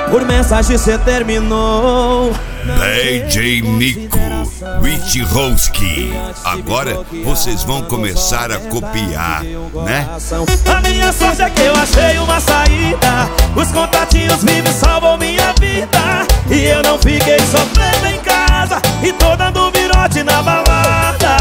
por mensagem cê terminou. DJ Nico, Witchowski. Agora vocês vão começar a copiar, né? A minha sorte é que eu achei uma saída. Os contatinhos vivos salvam minha vida. E eu não fiquei sofrendo em casa e tô dando virote na balada.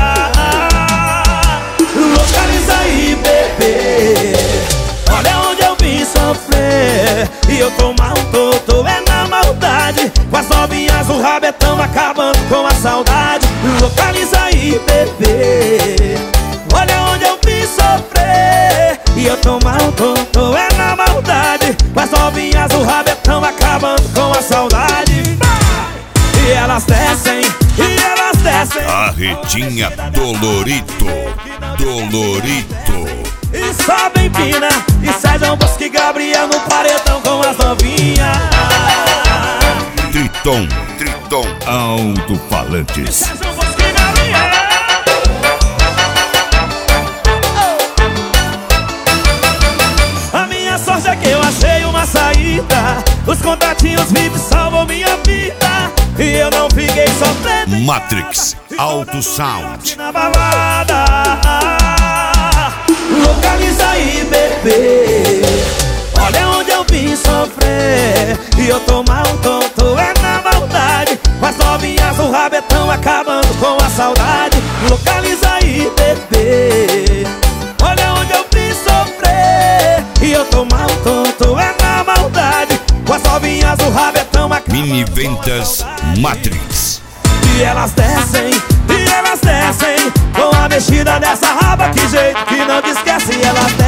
Localiza aí, bebê. Olha onde eu vim sofrer. E eu tô mal, tô é na maldade. Com as novinhas o rabetão acabando com a saudade. Localiza aí, bebê. Olha onde eu vim sofrer. E eu tô mal, tô é na maldade. Com as novinhas o rabetão acabando com a saudade. E elas descem, e elas descem. Carretinha Dolorito, Dolorito. E sobe empina, e Sérgio Bosque e Gabriel no paredão com as novinhas. Triton, Triton Alto-Falantes. Sérgio Bosque e Gabriel. A minha sorte é que eu achei uma saída. Os contatinhos vivos salvam minha vida. E eu não fiquei sofrendo. Matrix Auto Sound. Na balada. Localiza aí, bebê. Olha onde eu vim sofrer. E eu tô mal, tô é na maldade. Com as novinhas o rabetão acabando com a saudade. Localiza aí, bebê. Olha onde eu vim sofrer. E eu tô mal, tô é na maldade. Com as novinhas o rabetão acabando. Mini Ventas Matrix. E elas descem, e elas descem. Com a mexida dessa raba, que jeito que não te esquece. E elas